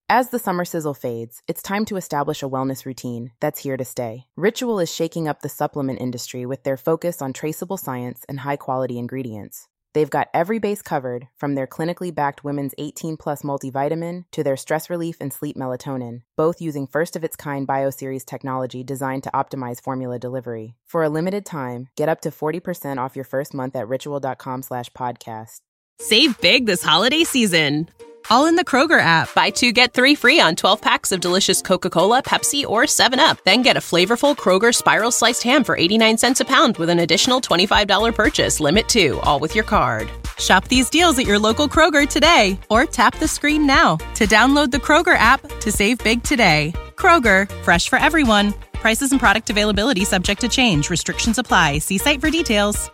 As the summer sizzle fades, it's time to establish a wellness routine that's here to stay. Ritual is shaking up the supplement industry with their focus on traceable science and high-quality ingredients. They've got every base covered, from their clinically backed women's 18-plus multivitamin to their stress relief and sleep melatonin, both using first-of-its-kind BioSeries technology designed to optimize formula delivery. For a limited time, get up to 40% off your first month at ritual.com/podcast. Save big this holiday season, all in the Kroger app. Buy 2, get 3 free on 12 packs of delicious Coca-Cola, Pepsi, or 7-Up. Then get a flavorful Kroger Spiral Sliced Ham for 89 cents a pound with an additional $25 purchase. Limit 2, all with your card. Shop these deals at your local Kroger today, or tap the screen now to download the Kroger app to save big today. Kroger, fresh for everyone. Prices and product availability subject to change. Restrictions apply. See site for details.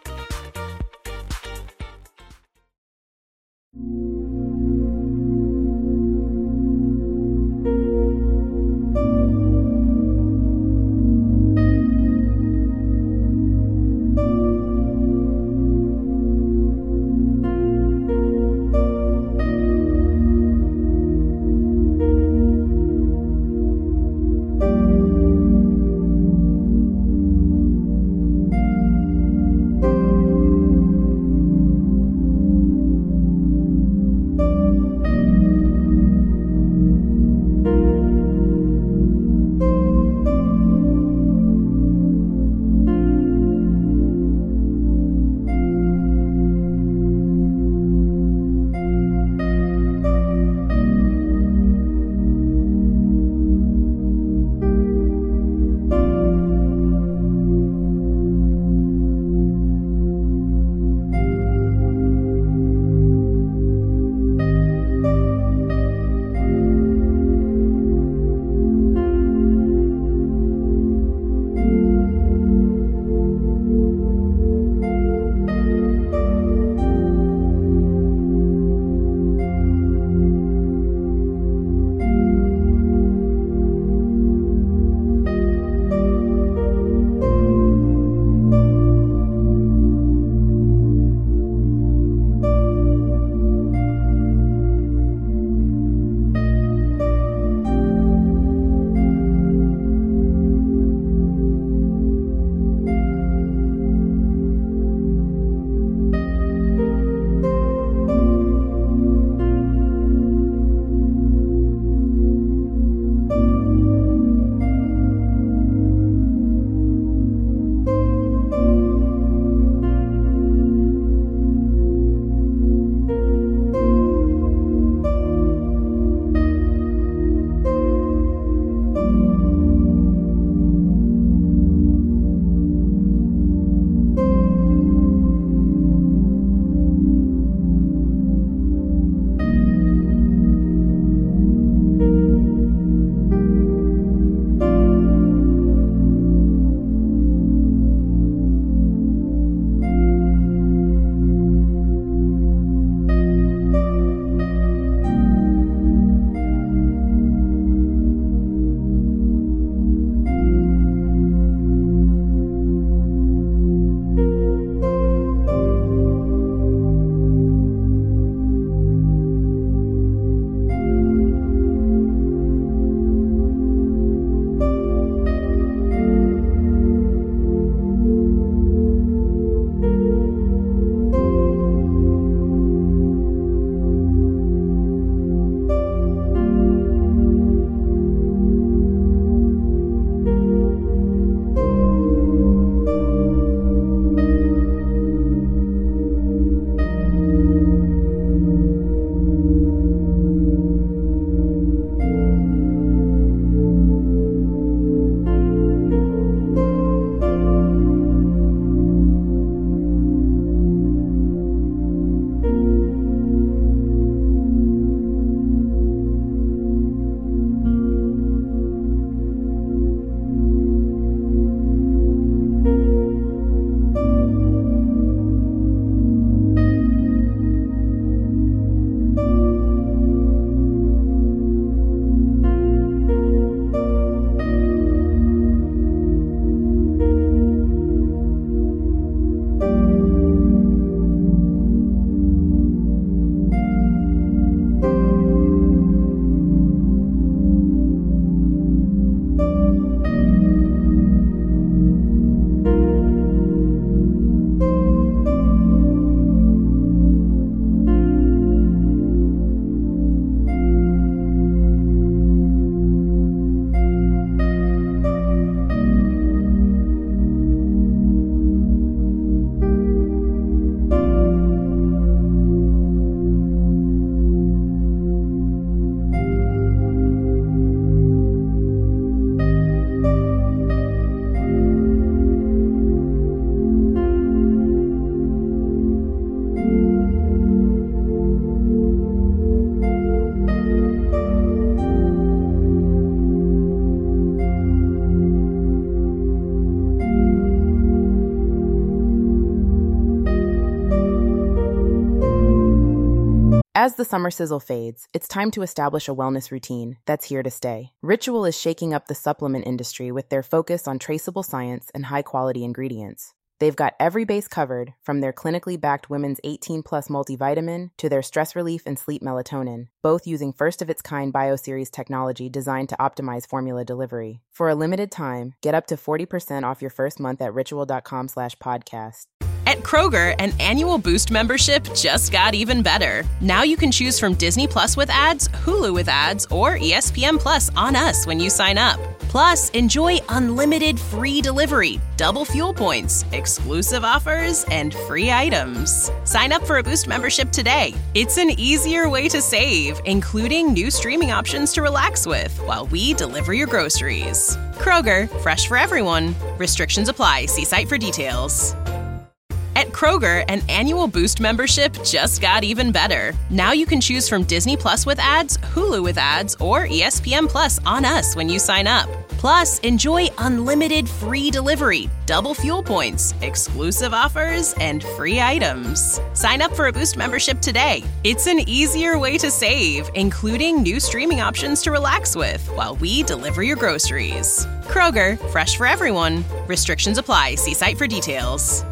As the summer sizzle fades, it's time to establish a wellness routine that's here to stay. Ritual is shaking up the supplement industry with their focus on traceable science and high-quality ingredients. They've got every base covered, from their clinically backed women's 18-plus multivitamin to their stress relief and sleep melatonin, both using first-of-its-kind BioSeries technology designed to optimize formula delivery. For a limited time, get up to 40% off your first month at ritual.com/podcast. At Kroger, an annual Boost membership just got even better. Now you can choose from Disney Plus with ads, Hulu with ads, or ESPN Plus on us when you sign up. Plus, enjoy unlimited free delivery, double fuel points, exclusive offers, and free items. Sign up for a Boost membership today. It's an easier way to save, including new streaming options to relax with while we deliver your groceries. Kroger, fresh for everyone. Restrictions apply. See site for details. At Kroger, an annual Boost membership just got even better. Now you can choose from Disney Plus with ads, Hulu with ads, or ESPN Plus on us when you sign up. Plus, enjoy unlimited free delivery, double fuel points, exclusive offers, and free items. Sign up for a Boost membership today. It's an easier way to save, including new streaming options to relax with while we deliver your groceries. Kroger, fresh for everyone. Restrictions apply. See site for details.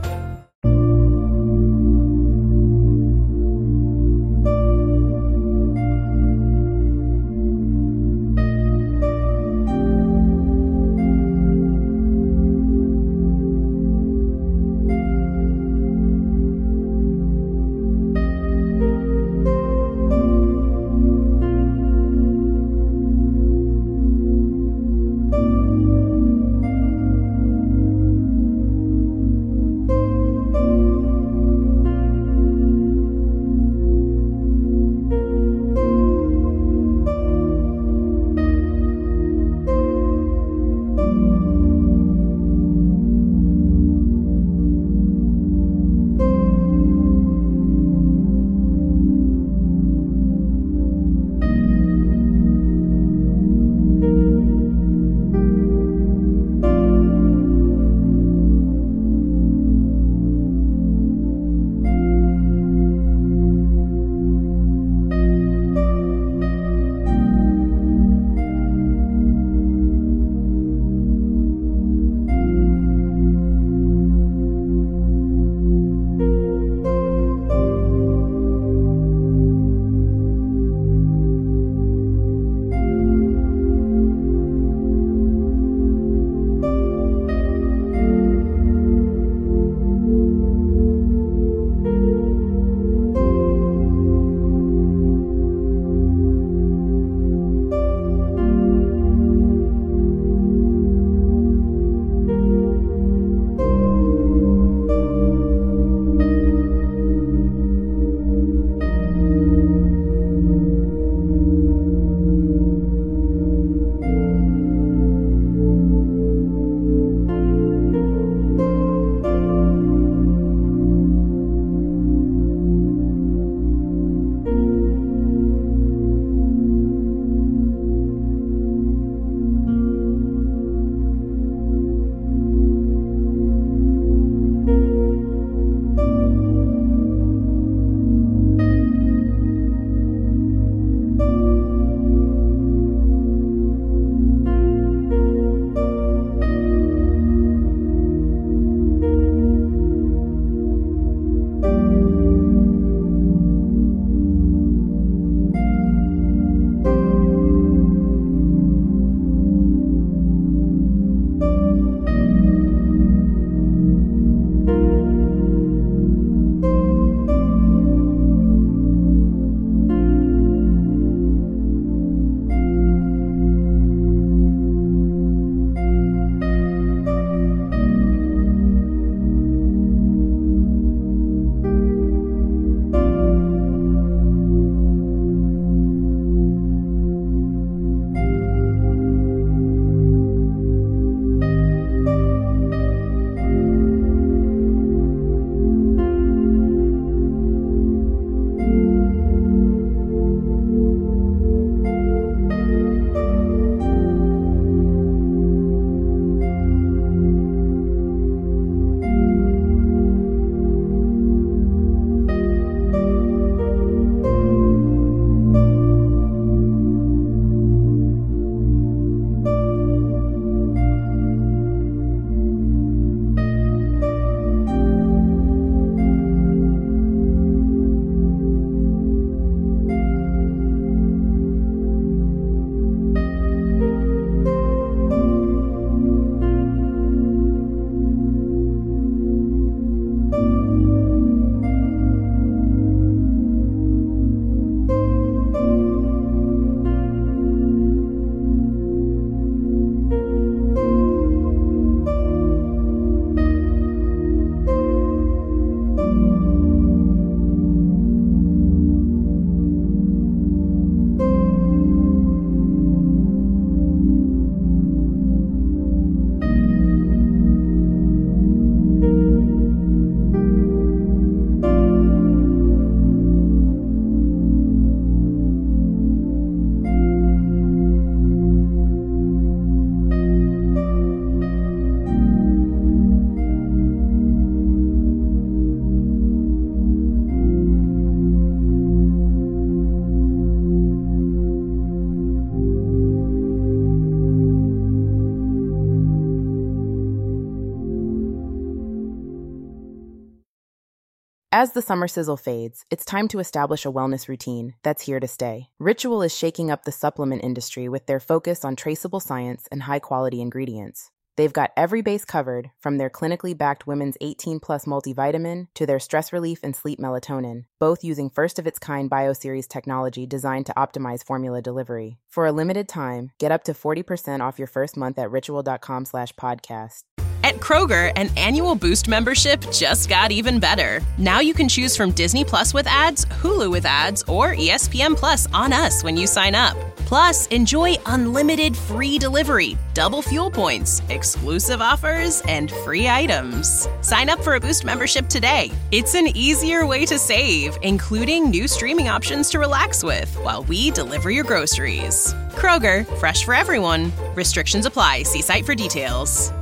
As the summer sizzle fades, it's time to establish a wellness routine that's here to stay. Ritual is shaking up the supplement industry with their focus on traceable science and high-quality ingredients. They've got every base covered, from their clinically backed Women's 18+ multivitamin to their stress relief and sleep melatonin, both using first-of-its-kind BioSeries technology designed to optimize formula delivery. For a limited time, get up to 40% off your first month at ritual.com/podcast. At Kroger, an annual Boost membership just got even better. Now you can choose from Disney Plus with ads, Hulu with ads, or ESPN Plus on us when you sign up. Plus, enjoy unlimited free delivery, double fuel points, exclusive offers, and free items. Sign up for a Boost membership today. It's an easier way to save, including new streaming options to relax with while we deliver your groceries. Kroger, fresh for everyone. Restrictions apply. See site for details.